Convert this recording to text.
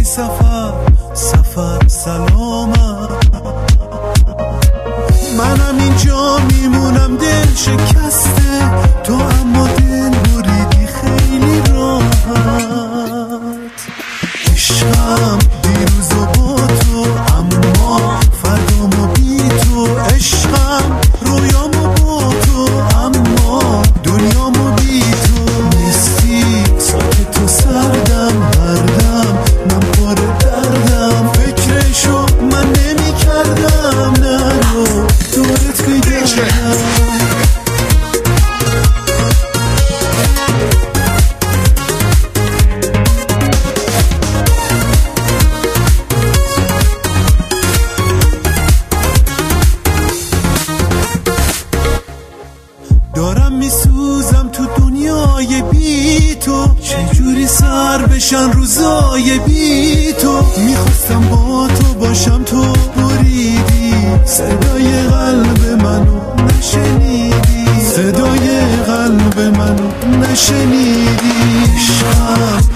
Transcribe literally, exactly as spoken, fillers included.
سفر سفر سلامت. منم اینجا میمونم دل شکسته تو، اما دل بریدی خیلی راحت. عشقم دیروز و با تو، اما فردامو بی تو. عشقم رویامو با تو، اما دنیامو بی تو. نیستی ساکت و سردم، هردم من پر دردم. فکرشو من نمی کردم، نرو دورت بگردم. دارم میسوزم تو دنیای بی تو، چجوری سر بشن روزای بی تو. میخواستم با تو باشم تو بریدی، صدای قلب منو نشنیدی، صدای قلب منو نشنیدی. عشقم